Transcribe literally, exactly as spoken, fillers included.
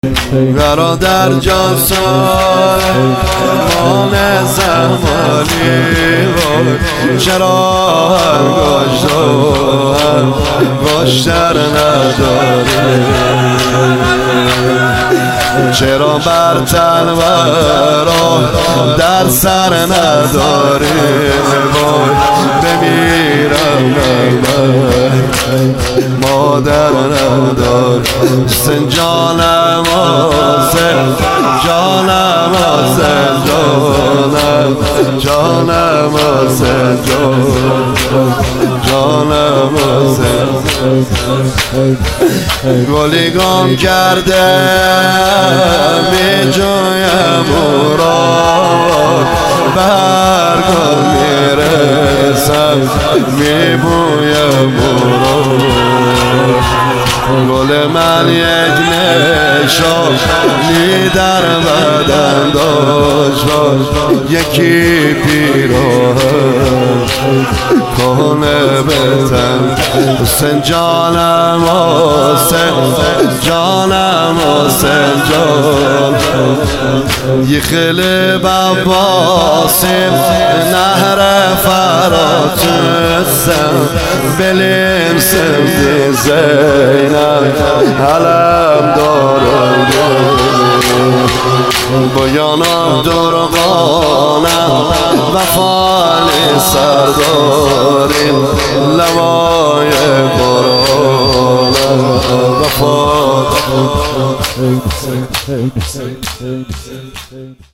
برادر جان سامان زمانی چرا انگشت انگشتر نداری، چرا بر تن و راه در سر نداری، وای بمیرم من مادر ندار سن جانم آسن جانم آسن جانم جانم آسن جانم آسن گلی گم کرده می جویم او را برگل می رسم می بویم او را، گل من یک نشانی در بدن داشت، یکی پیراهن کنه به تن. حسین جانم حسین جانم حسین جان یخلی بباسیم نهر فراتوسم بلیم سمدی زینم حلم دارم بایانم درغانم وفالی سرداریم لوای قرآنم وفا